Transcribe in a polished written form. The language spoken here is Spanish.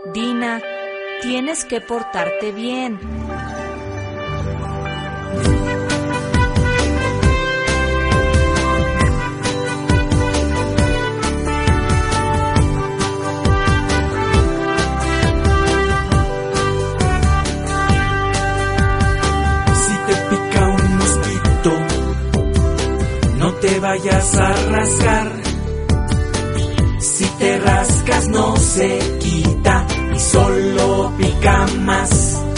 Dina, tienes que portarte bien. Si te pica un mosquito, no te vayas a rascar. Si te rascas no se quita y solo pica más.